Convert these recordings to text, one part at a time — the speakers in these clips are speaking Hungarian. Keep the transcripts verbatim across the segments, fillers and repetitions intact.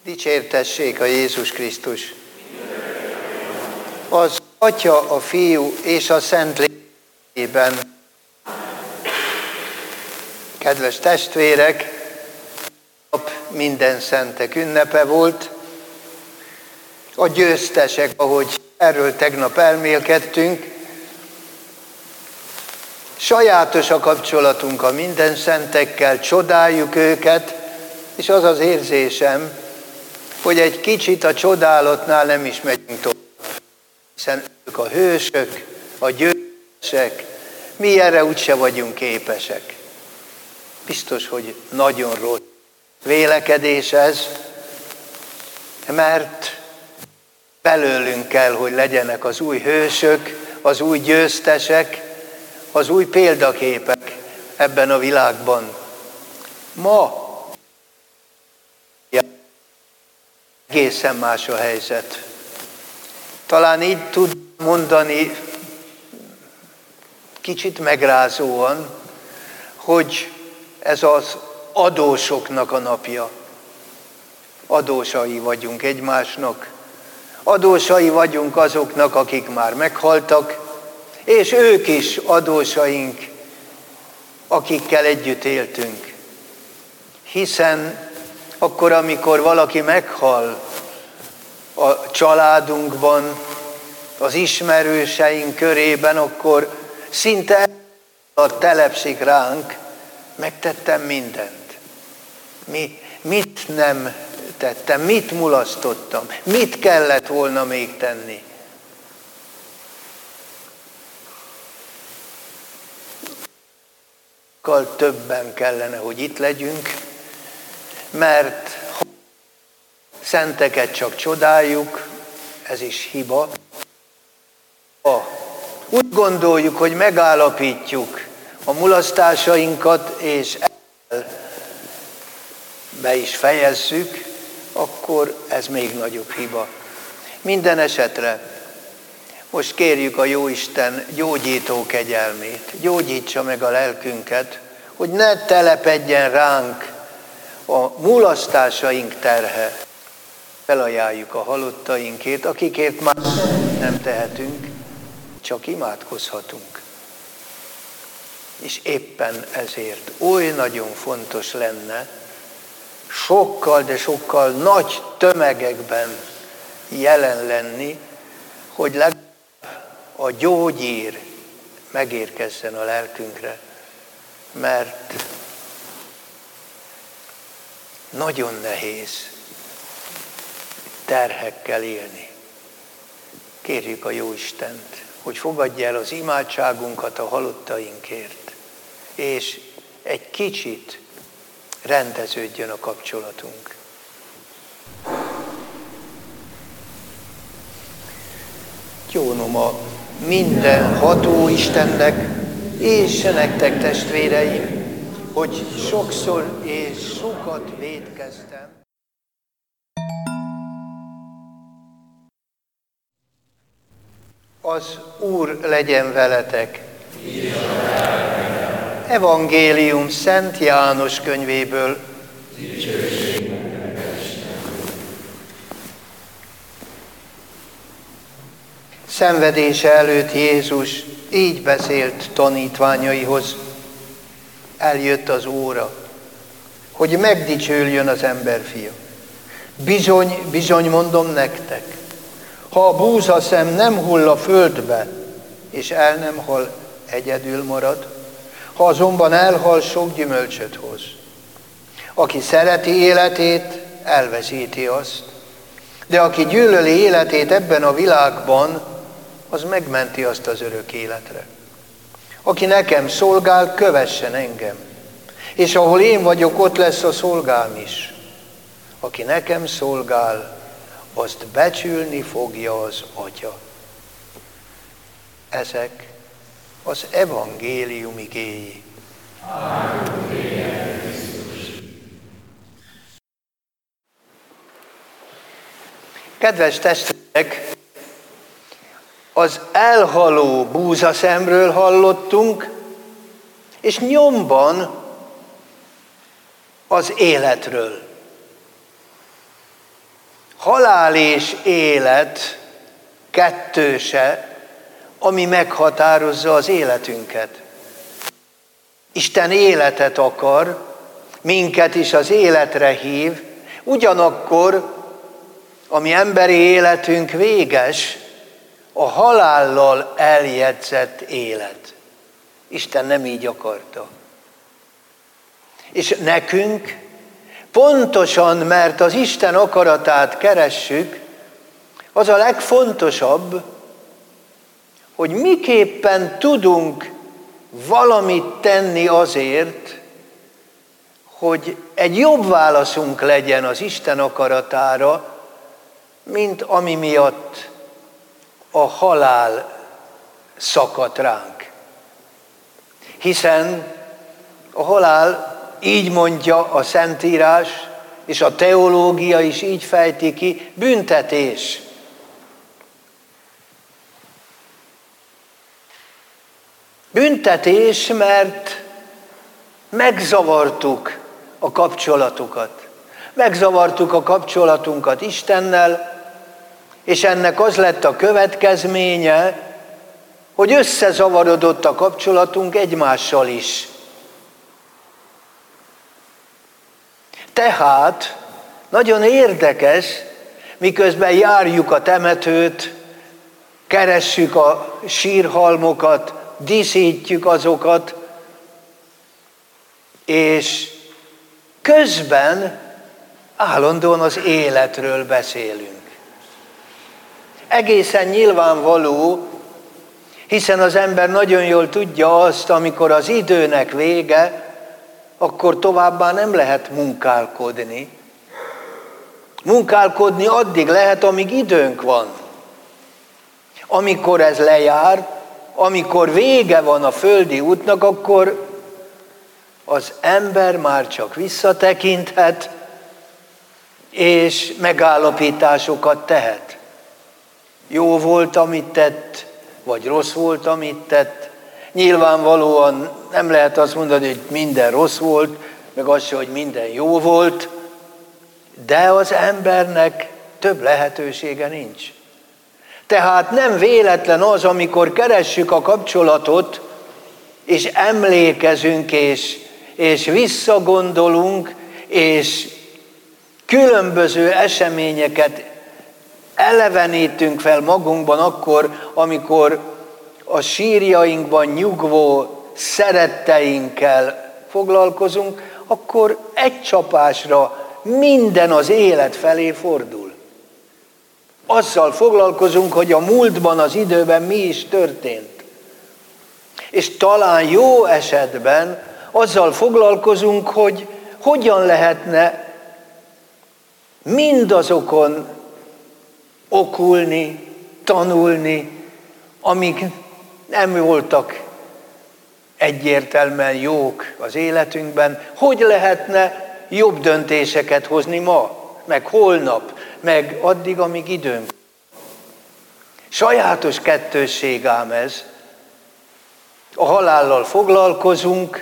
Dicsértessék a Jézus Krisztus! Az Atya, a Fiú és a Szentlélekben. Kedves testvérek, nap minden szentek ünnepe volt. A győztesek, ahogy erről tegnap elmélkedtünk, sajátos a kapcsolatunk a minden szentekkel, csodáljuk őket, és az az érzésem, hogy egy kicsit a csodálatnál nem is megyünk tovább. Hiszen ők a hősök, a győztesek, mi erre úgyse vagyunk képesek. Biztos, hogy nagyon rossz vélekedés ez, mert belőlünk kell, hogy legyenek az új hősök, az új győztesek, az új példaképek ebben a világban. Ma egészen más a helyzet. Talán így tud mondani kicsit megrázóan, hogy ez az adósoknak a napja. Adósai vagyunk egymásnak. Adósai vagyunk azoknak, akik már meghaltak, és ők is adósaink, akikkel együtt éltünk. Hiszen akkor, amikor valaki meghal a családunkban, az ismerőseink körében, akkor szinte telepszik ránk, megtettem mindent. Mi, mit nem tettem, mit mulasztottam, mit kellett volna még tenni. Többen kellene, hogy itt legyünk, mert ha szenteket csak csodáljuk, ez is hiba. Ha úgy gondoljuk, hogy megállapítjuk a mulasztásainkat, és be is fejezzük, akkor ez még nagyobb hiba. Minden esetre most kérjük a Jóisten gyógyító kegyelmét, gyógyítsa meg a lelkünket, hogy ne telepedjen ránk a mulasztásaink terhe. Felajánljuk a halottainkét, akikért már nem tehetünk, csak imádkozhatunk. És éppen ezért oly nagyon fontos lenne sokkal, de sokkal nagy tömegekben jelen lenni, hogy legalább a gyógyír megérkezzen a lelkünkre, mert nagyon nehéz terhekkel élni. Kérjük a Jóistent, hogy fogadja el az imádságunkat a halottainkért, és egy kicsit rendeződjön a kapcsolatunk. Jónom a minden ható Istennek, és nektek testvéreim, hogy sokszor és sokat vétkeztem. Az Úr legyen veletek. Evangélium Szent János könyvéből. Szenvedése előtt Jézus így beszélt tanítványaihoz. Eljött az óra, hogy megdicsőljön az emberfia. Bizony, bizony mondom nektek, ha a búzaszem nem hull a földbe, és el nem hal, egyedül marad, ha azonban elhal, sok gyümölcsöt hoz. Aki szereti életét, elveszíti azt, de aki gyűlöli életét ebben a világban, az megmenti azt az örök életre. Aki nekem szolgál, kövessen engem, és ahol én vagyok, ott lesz a szolgám is. Aki nekem szolgál, azt becsülni fogja az Atya. Ezek az evangélium igéi. Kedves testvérek, az elhaló búzaszemről hallottunk, és nyomban az életről. halál és élet kettőse, ami meghatározza az életünket. Isten életet akar, minket is az életre hív, ugyanakkor, ami emberi életünk véges, a halállal eljegyzett élet. Isten nem így akarta. És nekünk pontosan, mert az Isten akaratát keressük, az a legfontosabb, hogy miképpen tudunk valamit tenni azért, hogy egy jobb válaszunk legyen az Isten akaratára, mint ami miatt a halál szakadt ránk. Hiszen a halál, így mondja a Szentírás, és a teológia is így fejti ki, büntetés. Büntetés, mert megzavartuk a kapcsolatukat. Megzavartuk a kapcsolatunkat Istennel, és ennek az lett a következménye, hogy összezavarodott a kapcsolatunk egymással is. Tehát nagyon érdekes, miközben járjuk a temetőt, keressük a sírhalmokat, díszítjük azokat, és közben állandóan az életről beszélünk. Egészen nyilvánvaló, hiszen az ember nagyon jól tudja azt, amikor az időnek vége, akkor továbbá nem lehet munkálkodni. Munkálkodni addig lehet, amíg időnk van. Amikor ez lejár, amikor vége van a földi útnak, akkor az ember már csak visszatekinthet, és megállapításokat tehet. Jó volt, amit tett, vagy rossz volt, amit tett. Nyilvánvalóan nem lehet azt mondani, hogy minden rossz volt, meg az se, hogy minden jó volt, de az embernek több lehetősége nincs. Tehát nem véletlen az, amikor keressük a kapcsolatot, és emlékezünk, és, és visszagondolunk, és különböző eseményeket elevenítünk fel magunkban akkor, amikor a sírjainkban nyugvó szeretteinkkel foglalkozunk, akkor egy csapásra minden az élet felé fordul. Azzal foglalkozunk, hogy a múltban, az időben mi is történt. És talán jó esetben azzal foglalkozunk, hogy hogyan lehetne mindazokon okulni, tanulni, amik nem voltak egyértelműen jók az életünkben, hogy lehetne jobb döntéseket hozni ma, meg holnap, meg addig, amíg időnk. Sajátos kettősség ám ez. A halállal foglalkozunk,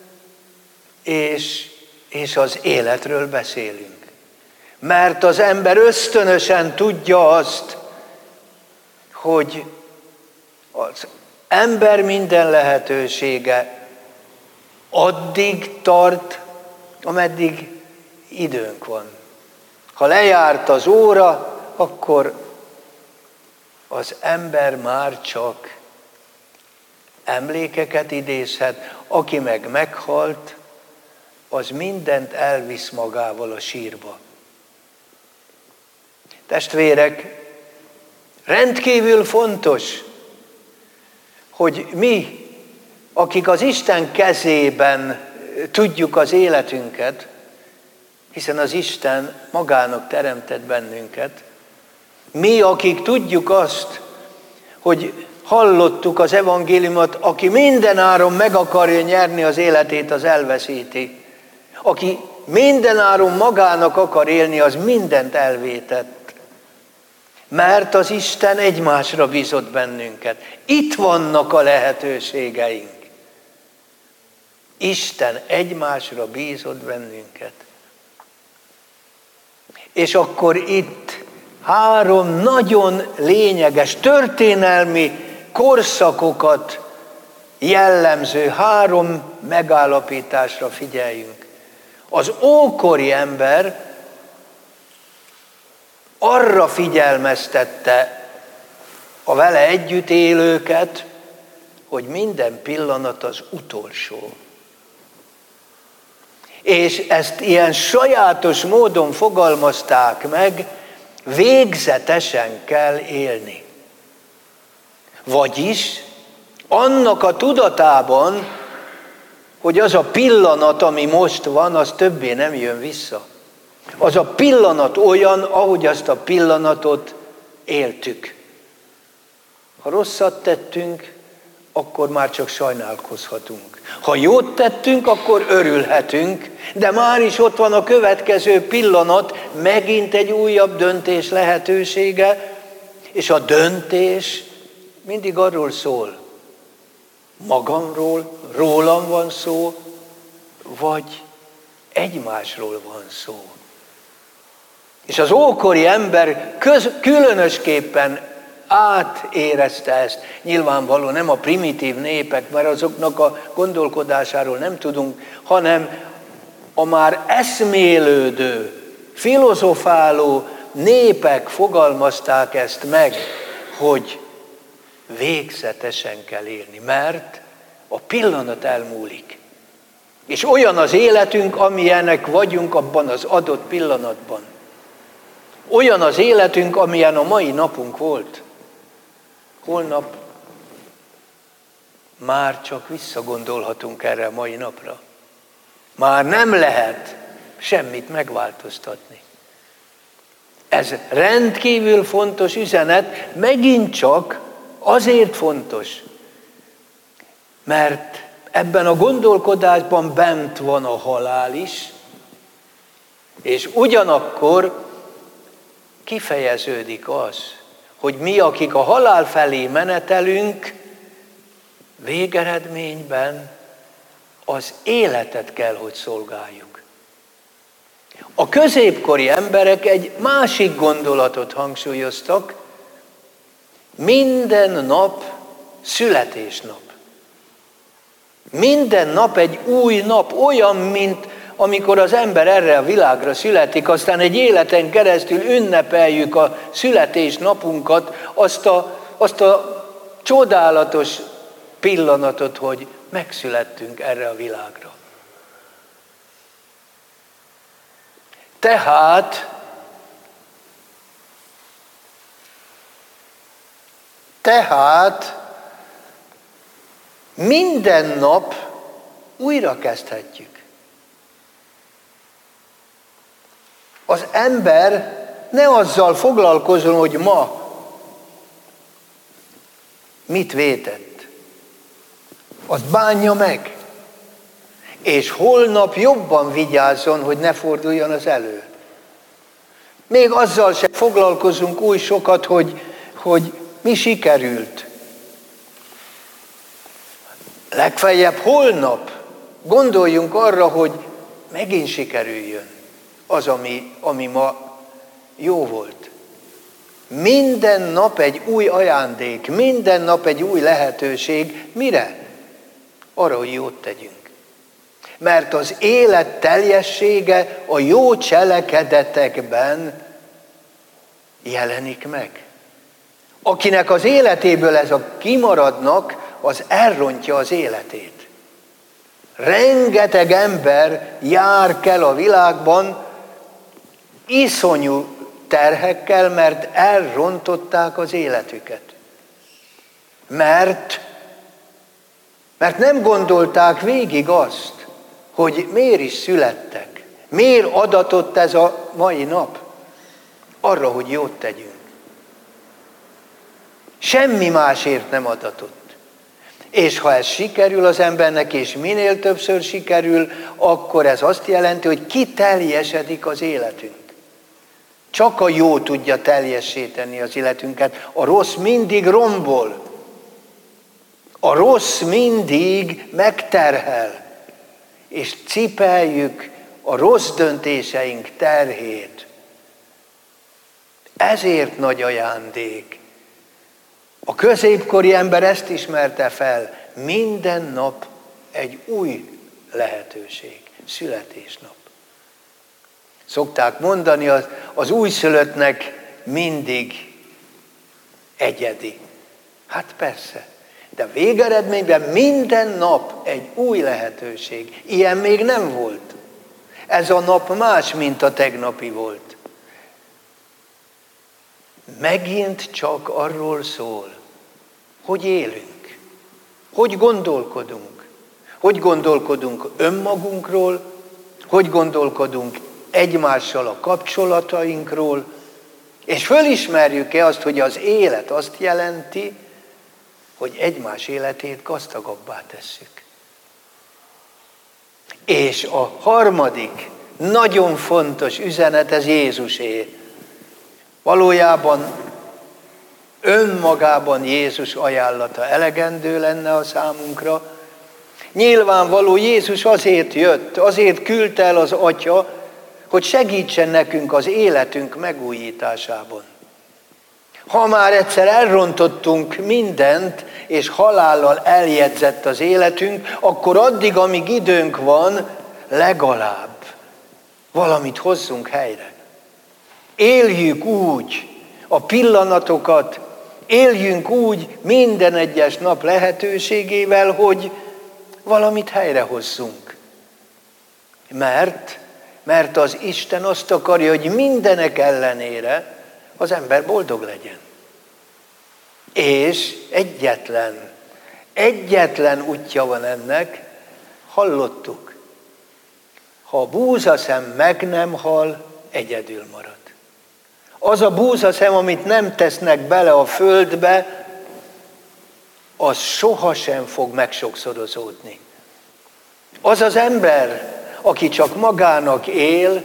és, és az életről beszélünk. Mert az ember ösztönösen tudja azt, hogy az ember minden lehetősége addig tart, ameddig időnk van. Ha lejárt az óra, akkor az ember már csak emlékeket idézhet, aki meg meghalt, az mindent elvisz magával a sírba. Testvérek, rendkívül fontos, hogy mi, akik az Isten kezében tudjuk az életünket, hiszen az Isten magának teremtett bennünket, mi, akik tudjuk azt, hogy hallottuk az evangéliumot, aki mindenáron meg akarja nyerni az életét, az elveszíti. Aki mindenáron magának akar élni, az mindent elvétett. Mert az Isten egymásra bízott bennünket. Itt vannak a lehetőségeink. Isten egymásra bízott bennünket. És akkor itt három nagyon lényeges, történelmi korszakokat jellemző három megállapításra figyeljünk. Az ókori ember arra figyelmeztette a vele együtt élőket, hogy minden pillanat az utolsó. És ezt ilyen sajátos módon fogalmazták meg, végzetesen kell élni. Vagyis annak a tudatában, hogy az a pillanat, ami most van, az többé nem jön vissza. Az a pillanat olyan, ahogy azt a pillanatot éltük. Ha rosszat tettünk, akkor már csak sajnálkozhatunk. Ha jót tettünk, akkor örülhetünk, de már is ott van a következő pillanat, megint egy újabb döntés lehetősége, és a döntés mindig arról szól, magamról, rólam van szó, vagy egymásról van szó. És az ókori ember köz, különösképpen átérezte ezt. Nyilvánvaló nem a primitív népek, mert azoknak a gondolkodásáról nem tudunk, hanem a már eszmélődő, filozofáló népek fogalmazták ezt meg, hogy végzetesen kell élni, mert a pillanat elmúlik. És olyan az életünk, amilyenek vagyunk abban az adott pillanatban. Olyan az életünk, amilyen a mai napunk volt. Holnap már csak visszagondolhatunk erre a mai napra. Már nem lehet semmit megváltoztatni. Ez rendkívül fontos üzenet, megint csak azért fontos, mert ebben a gondolkodásban bent van a halál is, és ugyanakkor kifejeződik az, hogy mi, akik a halál felé menetelünk, végeredményben az életet kell, hogy szolgáljuk. A középkori emberek egy másik gondolatot hangsúlyoztak, minden nap születésnap. Minden nap egy új nap, olyan, mint amikor az ember erre a világra születik, aztán egy életen keresztül ünnepeljük a születésnapunkat, azt a, azt a csodálatos pillanatot, hogy megszülettünk erre a világra. Tehát, tehát minden nap újra kezdhetjük. Az ember ne azzal foglalkozzon, hogy ma mit vétett. Azt bánja meg. És holnap jobban vigyázzon, hogy ne forduljon az elő. Még azzal sem foglalkozunk új sokat, hogy, hogy mi sikerült. Legfeljebb holnap gondoljunk arra, hogy megint sikerüljön az, ami, ami ma jó volt. Minden nap egy új ajándék, minden nap egy új lehetőség. Mire? Arra, hogy jót tegyünk. Mert az élet teljessége a jó cselekedetekben jelenik meg. Akinek az életéből ez a kimaradnak, az elrontja az életét. Rengeteg ember jár kell a világban iszonyú terhekkel, mert elrontották az életüket. Mert, mert nem gondolták végig azt, hogy miért is születtek. Miért adatott ez a mai nap? Arra, hogy jót tegyünk. Semmi másért nem adatott. És ha ez sikerül az embernek, és minél többször sikerül, akkor ez azt jelenti, hogy kiteljesedik az életünk. Csak a jó tudja teljessé tenni az életünket. A rossz mindig rombol. A rossz mindig megterhel. És cipeljük a rossz döntéseink terhét. Ezért nagy ajándék. A középkori ember ezt ismerte fel. Minden nap egy új lehetőség. Születésnap. Szokták mondani, az, az újszülöttnek mindig egyedi. Hát persze. De végeredményben minden nap egy új lehetőség. Ilyen még nem volt. Ez a nap más, mint a tegnapi volt. Megint csak arról szól, hogy élünk, hogy gondolkodunk, hogy gondolkodunk önmagunkról, hogy gondolkodunk egymással a kapcsolatainkról, és fölismerjük-e azt, hogy az élet azt jelenti, hogy egymás életét gazdagabbá tesszük. És a harmadik, nagyon fontos üzenet, ez Jézusé. Valójában önmagában Jézus ajánlata elegendő lenne a számunkra. Nyilvánvaló, Jézus azért jött, azért küldte el az Atya, hogy segítsen nekünk az életünk megújításában. Ha már egyszer elrontottunk mindent, és halállal eljegyzett az életünk, akkor addig, amíg időnk van, legalább valamit hozzunk helyre. Éljük úgy a pillanatokat, éljünk úgy minden egyes nap lehetőségével, hogy valamit helyrehozzunk. Mert, mert az Isten azt akarja, hogy mindenek ellenére az ember boldog legyen. És egyetlen, egyetlen útja van ennek, hallottuk. Ha a búzaszem meg nem hal, egyedül marad. Az a búzaszem, amit nem tesznek bele a földbe, az sohasem fog megsokszorozódni. Az az ember, aki csak magának él,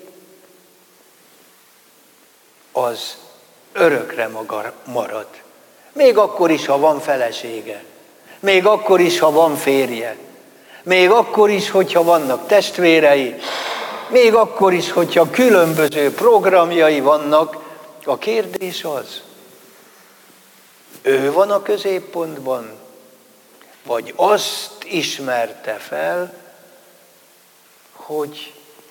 az örökre maga marad. Még akkor is, ha van felesége. Még akkor is, ha van férje. Még akkor is, hogyha vannak testvérei. Még akkor is, hogyha különböző programjai vannak. A kérdés az, ő van a középpontban, vagy azt ismerte fel, hogy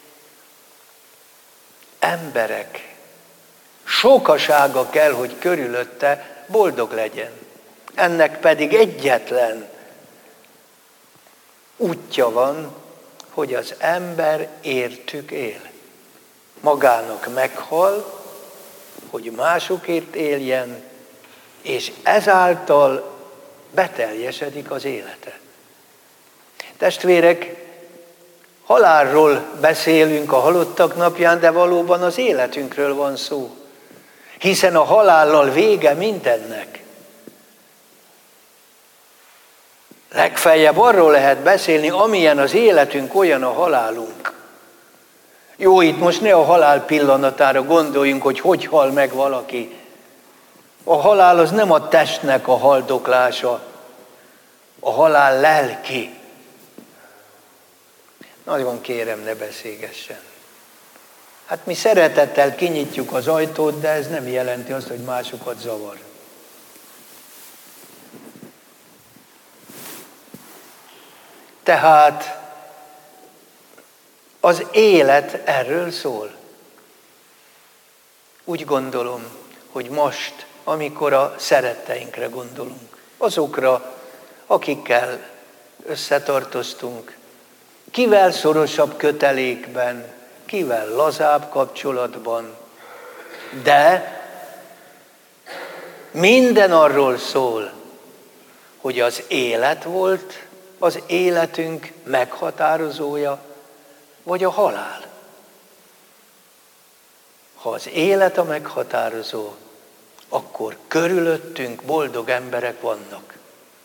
emberek sokasága kell, hogy körülötte boldog legyen. Ennek pedig egyetlen útja van, hogy az ember értük él. Magának meghal, hogy másokért éljen, és ezáltal beteljesedik az élete. Testvérek, halálról beszélünk a halottak napján, de valóban az életünkről van szó. Hiszen a halállal vége mindennek. Legfeljebb arról lehet beszélni, amilyen az életünk, olyan a halálunk. Jó, itt most ne a halál pillanatára gondoljunk, hogy hogy hal meg valaki. A halál az nem a testnek a haldoklása, a halál lelki. Nagyon kérem, ne beszélgessen. Hát mi szeretettel kinyitjuk az ajtót, de ez nem jelenti azt, hogy másokat zavar. Tehát az élet erről szól. Úgy gondolom, hogy most, amikor a szeretteinkre gondolunk, azokra, akikkel összetartoztunk, kivel szorosabb kötelékben, kivel lazább kapcsolatban, de minden arról szól, hogy az élet volt az életünk meghatározója, vagy a halál. Ha az élet a meghatározó, akkor körülöttünk boldog emberek vannak.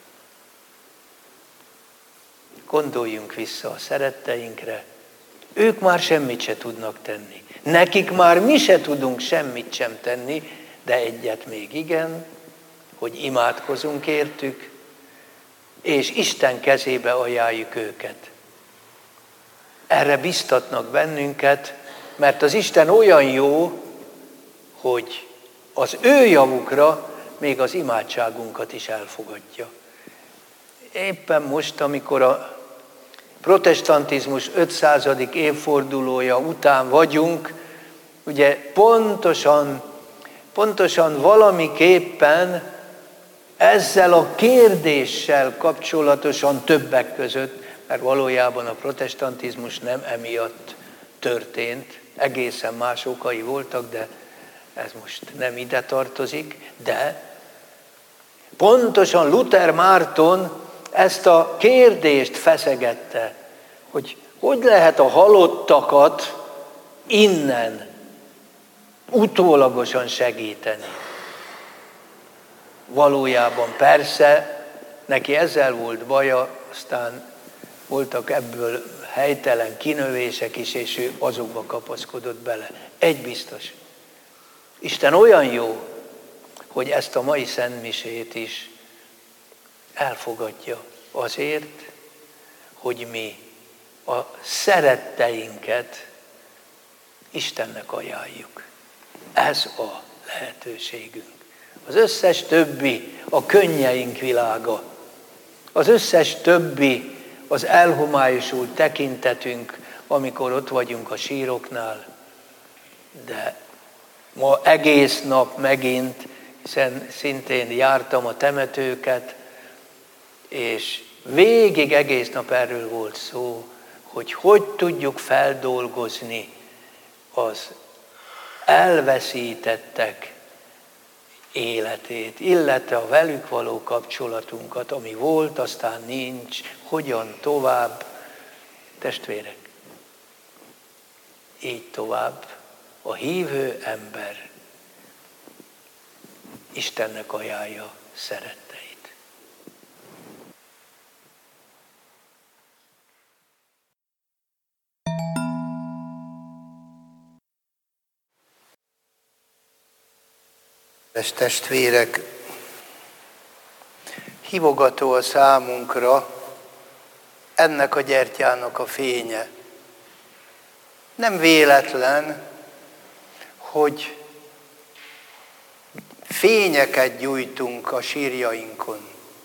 Gondoljunk vissza a szeretteinkre, ők már semmit se tudnak tenni. Nekik már mi se tudunk semmit sem tenni, de egyet még igen, hogy imádkozunk értük, és Isten kezébe ajánljuk őket. Erre biztatnak bennünket, mert az Isten olyan jó, hogy az ő javukra még az imádságunkat is elfogadja. Éppen most, amikor a protestantizmus ötszázadik évfordulója után vagyunk, ugye pontosan, pontosan valamiképpen ezzel a kérdéssel kapcsolatosan többek között, mert valójában a protestantizmus nem emiatt történt, egészen más okai voltak, de ez most nem ide tartozik, de pontosan Luther Márton ezt a kérdést feszegette, hogy hogy lehet a halottakat innen utólagosan segíteni. Valójában persze, neki ezzel volt baja, aztán voltak ebből helytelen kinövések is, és ő azokba kapaszkodott bele. Egy biztos, Isten olyan jó, hogy ezt a mai szentmisét is elfogadja azért, hogy mi a szeretteinket Istennek ajánljuk. Ez a lehetőségünk. Az összes többi a könnyeink világa. Az összes többi az elhomályosult tekintetünk, amikor ott vagyunk a síroknál. De ma egész nap megint, hiszen szintén jártam a temetőket, és végig egész nap erről volt szó, hogy hogy tudjuk feldolgozni az elveszítettek életét, illetve a velük való kapcsolatunkat, ami volt, aztán nincs, hogyan tovább. Testvérek, így tovább a hívő ember Istennek ajánlja szeretteit. Kedves testvérek, hívogató a számunkra ennek a gyertyának a fénye. Nem véletlen, hogy fényeket gyújtunk a sírjainkon.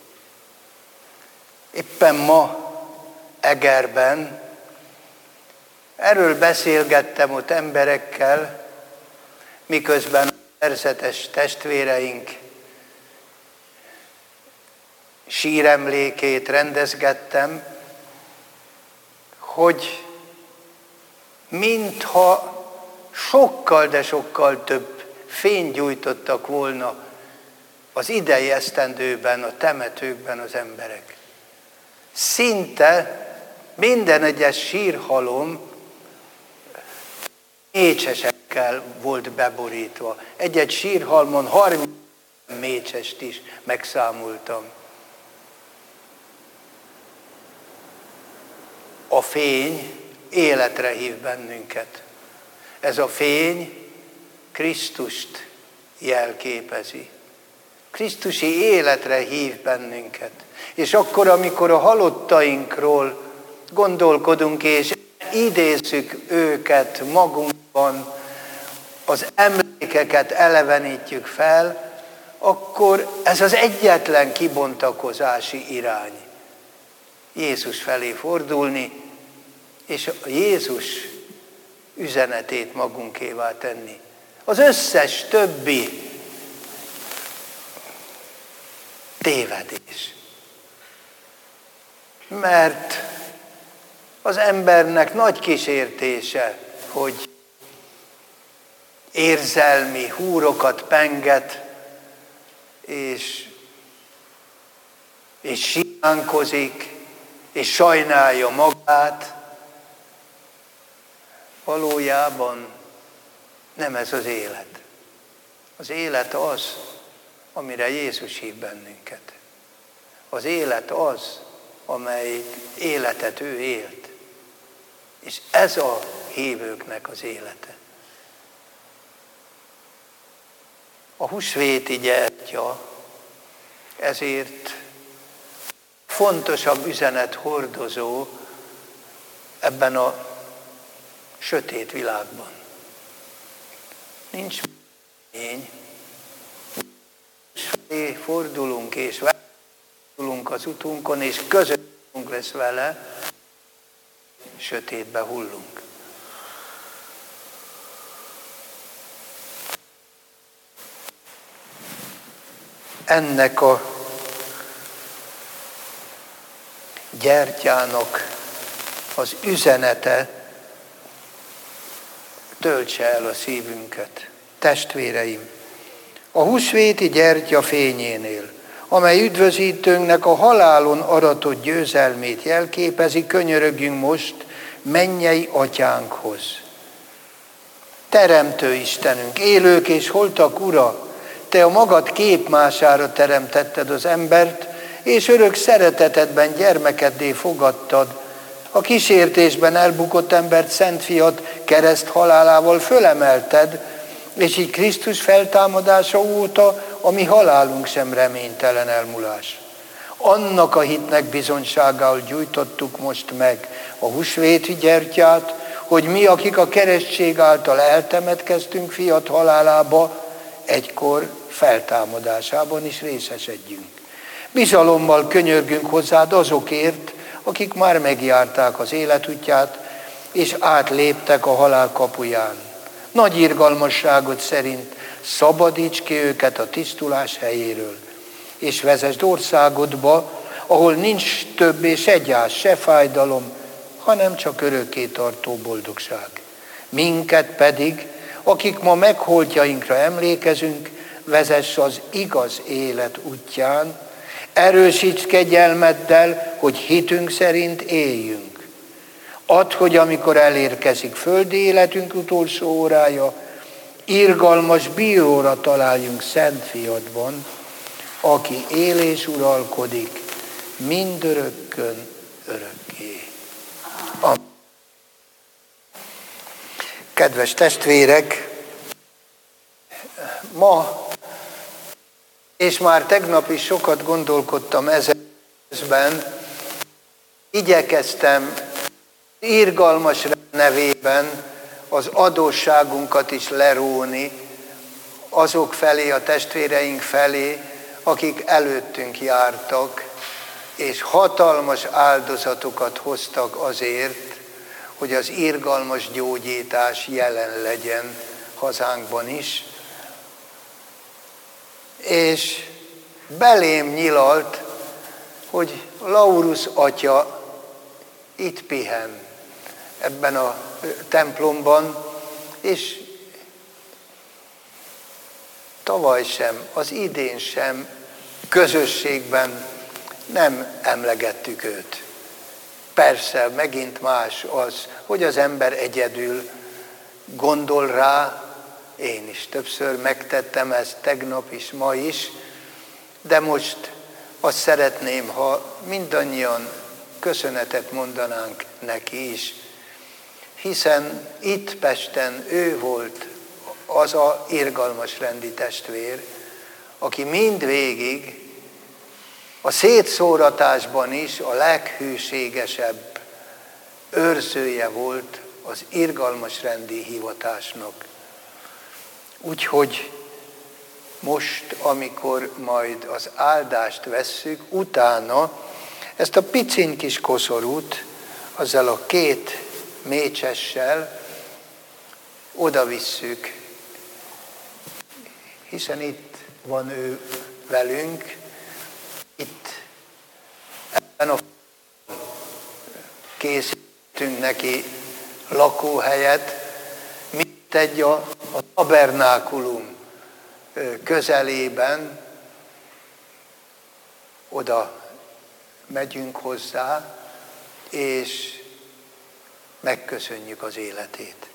Éppen ma Egerben erről beszélgettem ott emberekkel, miközben szerzetes testvéreink síremlékét rendezgettem, hogy mintha sokkal, de sokkal több fényt gyújtottak volna az idei esztendőben, a temetőkben az emberek. Szinte minden egyes sírhalom mécsesekkel volt beborítva. Egy-egy sírhalmon harminc mécsest is megszámoltam. A fény életre hív bennünket. Ez a fény Krisztust jelképezi. Krisztusi életre hív bennünket. És akkor, amikor a halottainkról gondolkodunk, és idézzük őket magunkban, az emlékeket elevenítjük fel, akkor ez az egyetlen kibontakozási irány. Jézus felé fordulni, és a Jézus üzenetét magunkévá tenni. Az összes többi tévedés. Mert az embernek nagy kísértése, hogy érzelmi húrokat penget, és, és síránkozik, és sajnálja magát. Valójában nem ez az élet. Az élet az, amire Jézus hív bennünket. Az élet az, amely életet ő élt. És ez a hívőknek az élete. A húsvéti gyertya ezért fontosabb üzenet hordozó ebben a sötét világban. Nincs remény. Fordulunk és fordulunk az utunkon, és közöttünk lesz vele, sötétbe hullunk. Ennek a gyertyának az üzenete töltse el a szívünket. Testvéreim, a húsvéti gyertya fényénél, amely üdvözítőnknek a halálon aratott győzelmét jelképezi, könyörögjünk most mennyei atyánkhoz. Teremtő Istenünk, élők és holtak Ura, te a magad képmására teremtetted az embert, és örök szeretetedben gyermekeddé fogadtad, a kísértésben elbukott embert, Szent Fiat kereszt halálával fölemelted, és így Krisztus feltámadása óta a mi halálunk sem reménytelen elmúlás. Annak a hitnek bizonyságával gyújtottuk most meg a húsvéti gyertyát, hogy mi, akik a keresztség által eltemetkeztünk Fiat halálába, egykor feltámadásában is részesedjünk. Bizalommal könyörgünk hozzád azokért, akik már megjárták az életútját, és átléptek a halál kapuján. Nagy irgalmasságod szerint szabadíts ki őket a tisztulás helyéről, és vezesd országodba, ahol nincs többé se gyász, se fájdalom, hanem csak örökké tartó boldogság. Minket pedig, akik ma megholtjainkra emlékezünk, vezess az igaz élet útján, erősíts kegyelmeddel, hogy hitünk szerint éljünk. Add, hogy amikor elérkezik földi életünk utolsó órája, irgalmas bíróra találjunk Szent Fiadban, aki él és uralkodik mindörökkön örökké. Amen. Kedves testvérek, ma, és már tegnap is sokat gondolkodtam ezben, igyekeztem irgalmas nevében az adósságunkat is leróni azok felé, a testvéreink felé, akik előttünk jártak, és hatalmas áldozatokat hoztak azért, hogy az irgalmas gyógyítás jelen legyen hazánkban is. És belém nyilalt, hogy Laurus atya itt pihen ebben a templomban, és tavaly sem, az idén sem közösségben nem emlegettük őt. Persze, megint más az, hogy az ember egyedül gondol rá, én is többször megtettem ezt, tegnap is, ma is, de most azt szeretném, ha mindannyian köszönetet mondanánk neki is, hiszen itt Pesten ő volt az a irgalmas rendi testvér, aki mindvégig a szétszóratásban is a leghűségesebb őrzője volt az irgalmas rendi hivatásnak. Úgyhogy most, amikor majd az áldást vesszük, utána ezt a piciny kis koszorút, azzal a két mécsessel oda visszük, hiszen itt van ő velünk, itt ebben a készítünk neki lakóhelyet, mint egy a, a tabernákulum közelében, oda megyünk hozzá, és megköszönjük az életét.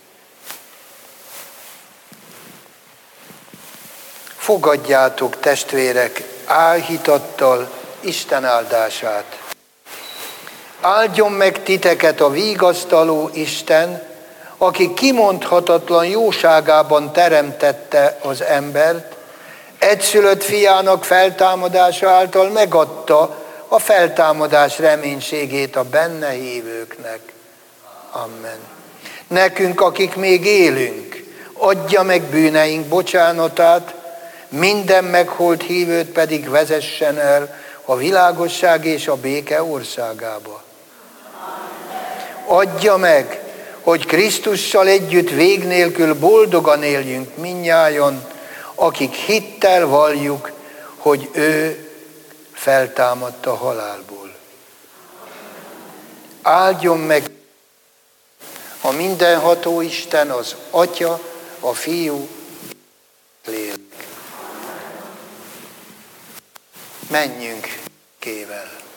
Fogadjátok, testvérek, álhitattal Isten áldását. Áldjon meg titeket a vigasztaló Isten, aki kimondhatatlan jóságában teremtette az embert, egyszülött fiának feltámadása által megadta a feltámadás reménységét a benne hívőknek. Amen. Nekünk, akik még élünk, adja meg bűneink bocsánatát, minden megholt hívőt pedig vezessen el a világosság és a béke országába. Adja meg, hogy Krisztussal együtt vég nélkül boldogan éljünk mindnyájan, akik hittel valljuk, hogy ő feltámadt a halálból. Áldjon meg a mindenható Isten, az Atya, a Fiú, Lélek. Menjünk kével.